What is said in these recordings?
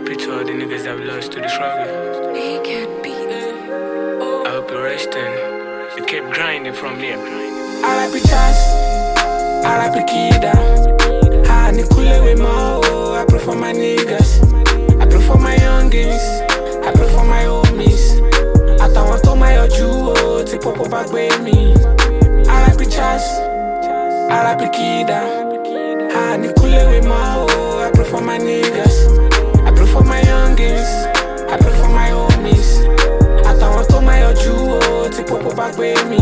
RIP to all the niggas that we lost to the struggle. I hope you're resting. You keep grinding from there. RIP Chas, RIP Kida. I Nikule with Mo. I pray for my niggas. I pray for my youngins. I pray for my homies. Àtàwọn tó máa yọjú o tí popo bá gbé mi. RIP Chas, RIP Kida. I Nikule with Mo. I pray for my niggas. I pray for my youngins. I pray for my homies. Àtàwọn tó máa yọjú o tí popo bá gbé mi.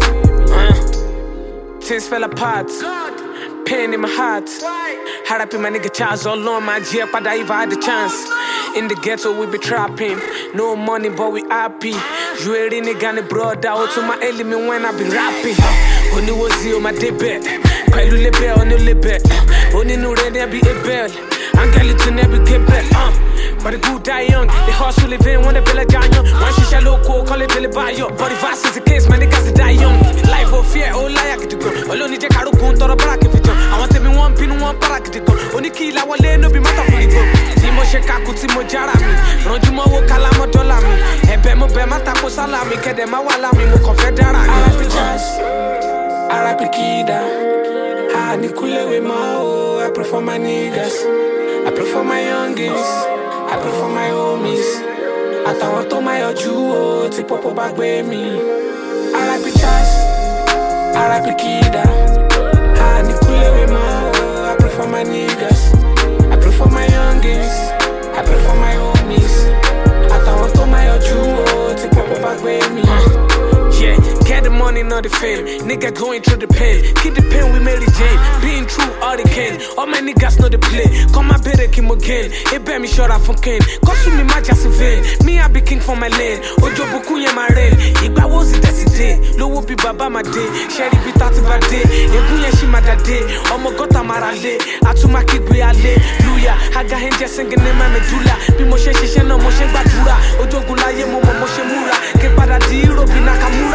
Things fell apart. Pain in my heart. Had up in my nigga Charles all on my jet, but I even had the chance. In the ghetto we be trapping. No money but we happy. You ain't nigga and brother out to my element when I be rapping. Only was you my debit. Pẹ̀lú lebe only lebe. Only no ready be a bell. I'm getting to never get back. But the good die young. They hustle live in when they feel like dying young. One shisha loco, call it Billy Bayo. But if I see the case, my niggas die young. Life of fear, oh lie, I get to go. Only the caro gun, or a bracket. I want to be one pin, one paracket. Only kill our lane, no be matter for the go. Timo Shekaku, Timo Jarami. Ronjumo, Kalamo Dolami. Ebemo Bemata Salami, Kedema Walami, Confederate. RIP Chas, RIP Kida. I Nikule with Mo. I pray for my niggas. I pray for my youngins. I pray for my homies. Àtàwọn tó máa yọjú o tí popo bá gbé mi. RIP Chas, RIP Kida. I Nikule with Mo. I pray for my niggas. I pray for my youngins. I pray for my homies. Àtàwọn tó máa yọjú o tí popo bá gbé mi. Yeah, get the money, not the fame. Nigga going through the pain. Keep the pain with Mary Jane. Being true, all they can. All my niggas know the play. Come my better him again. It bear me short from Ken. Cause me my just vein. Me I be king for my lane. Ojo boku ya my rain. Igba was it that's day. Low be baba my day. Sherry be 30 bad day. Egun ya she my day. Omo gota marale. Atuma kigwe ale. Luya. Haga henja singing in my medulla. Be moshe shishe no moshe badura. Ojo gula ye mo moshe mura. Ke para di Europe Nakamura.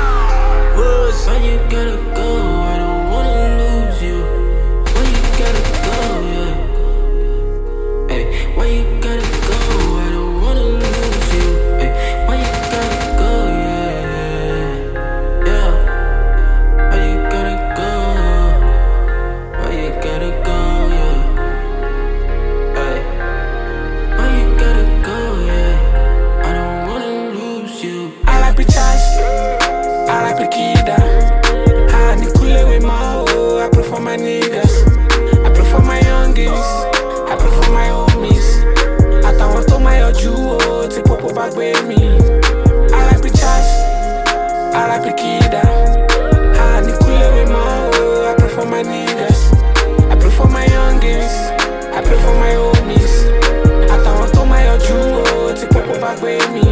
Why you gotta go? I don't wanna lose you. Why you gotta go? Yeah. Hey, why you gotta go? I don't wanna lose you. Hey, why you gotta go? Yeah, yeah. Why you gotta go? Why you gotta go? Yeah. Hey, why you gotta go? Yeah. I don't wanna lose you. RIP Chas, RIP Kida. I Nikule with Mo. I pray for my niggas. I pray for my youngins. I pray for my homies. Àtàwọn tó máa yọjú o tí popo bá gbé mi. RIP Chas, RIP Kida. I Nikule with Mo. I pray for my niggas. I pray for my youngins. I pray for my homies. Àtàwọn tó máa yọjú o tí popo bá gbé mi.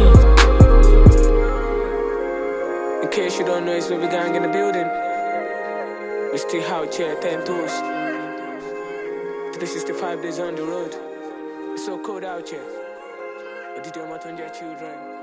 In case you don't know, it's Baby Gang in the building. We still out here, 10 tours. 365 days on the road. It's so cold out here. But did you want to your children?